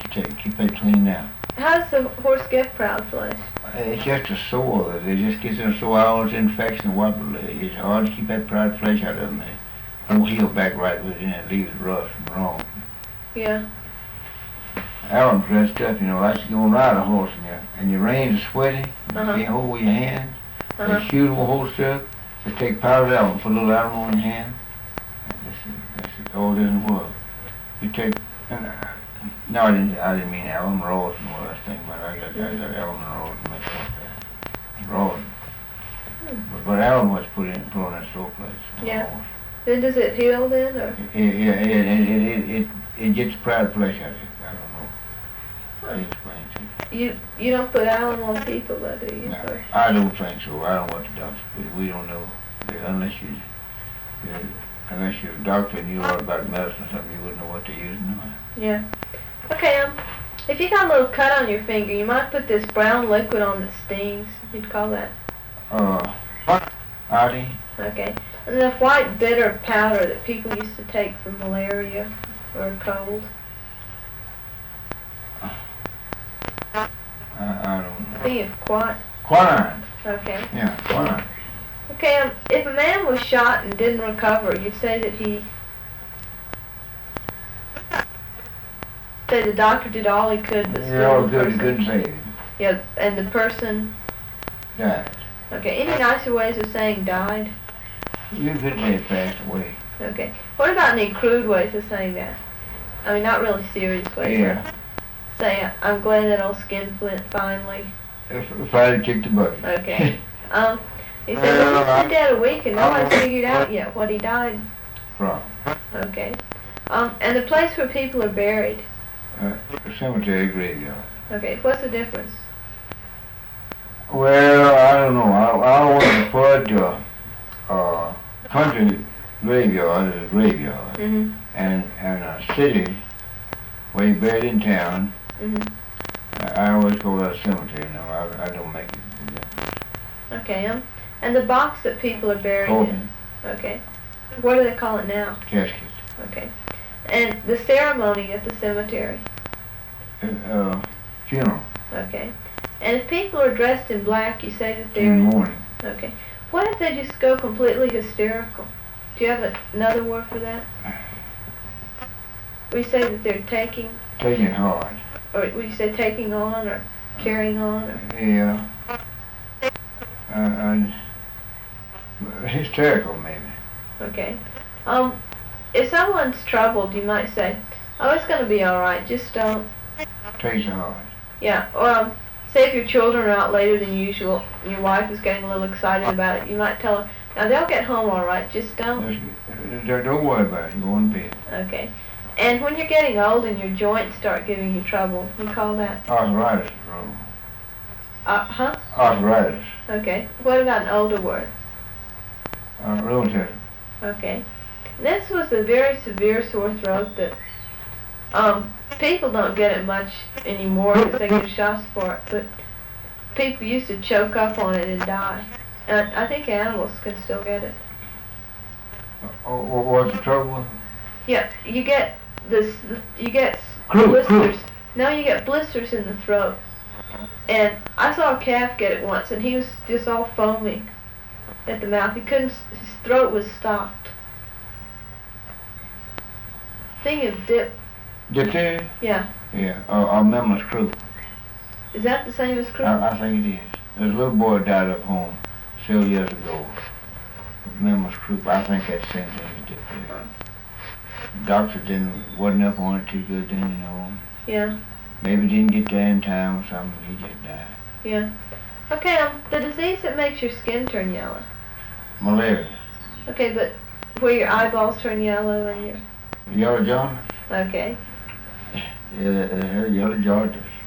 keep it cleaned out. How does the horse get proud flesh? It's just a sore. It just gets in a sore. All this infection. What? It's hard to keep that proud flesh out of them. They won't heal back right with it and leave it rough and wrong. Yeah. Alan's that stuff, you know, like you gonna ride a horse and your reins are sweaty, you can't hold with your hands. They shoot a horse up, they take powdered alum, put a little alum on your hand. That's all it is in the world. You take, no, I didn't mean alum, rosin was I think, but I got alum and rosin mixed up there. Rosin. But alum was put on that sore place. Yeah. Then does it heal then, or? Yeah, it gets proud flesh out of it. I don't know. I explain to you. You don't put alum on people, though, do you? No, I don't think so. I don't know what the doctor, we don't know unless you're a doctor and you know about medicine or something. You wouldn't know what to use. No. Yeah. Okay. If you got a little cut on your finger, you might put this brown liquid on that stings. You'd call that? Artie. Okay. And the white bitter powder that people used to take for malaria or a cold. I don't know. I think it's Quinine. Okay. Yeah, quinine. Okay, if a man was shot and didn't recover, you'd say that the doctor did all he could, but Yeah, all good, he couldn't save him. Yeah, and the person Died. Okay, any nicer ways of saying died? You could say it passed away. Okay. What about any crude ways of saying that? I mean, not really serious ways. Yeah. Say, I'm glad that old skinflint finally. If I had kicked the bucket. Okay. He said, well, he's been dead a week and no one's figured out yet what he died From. Okay. And the place where people are buried. Cemetery graveyard. Okay, what's the difference? Well, I don't know. I want to put country graveyard as a graveyard, and a city where you buried in town. I always call that a cemetery. No, I don't make it. Okay. And the box that people are buried in. Okay. What do they call it now? Casket. Okay. And the ceremony at the cemetery. Funeral. Okay. And if people are dressed in black, you say that they're... In the morning. Okay. What if they just go completely hysterical? Do you have another word for that? We say that they're taking... Taking it hard. Or would you say taking on or carrying on? Or? Yeah. Hysterical, maybe. Okay. If someone's troubled, you might say, oh, it's going to be all right. Just don't... Takes it hard. Yeah. Or say if your children are out later than usual, and your wife is getting a little excited about it, you might tell her, now they'll get home all right. Just don't... Don't worry about it. You go in bed. Okay. And when you're getting old and your joints start giving you trouble, you call that? Arthritis, bro. Arthritis. Okay. What about an older word? Rheumatism. Okay. This was a very severe sore throat that people don't get it much anymore because they get shots for it, but people used to choke up on it and die. And I think animals can still get it. What's the trouble? Yeah, you get blisters. No, you get blisters in the throat. And I saw a calf get it once, and he was just all foaming at the mouth. He couldn't. His throat was stopped. Thing of Diphtheria? Yeah. Yeah. Memphis croup. Is that the same as croup? I think it is. There's a little boy died up home several years ago. Memphis croup. I think that's the same thing as diphtheria. The doctor wasn't up on it too good then, you know. Yeah. Maybe didn't get there in time or something. He just died. Yeah. Okay. The disease that makes your skin turn yellow. Malaria. Okay, but where your eyeballs turn yellow and your... Yellow jaundice. Okay. Yeah, yellow jaundice.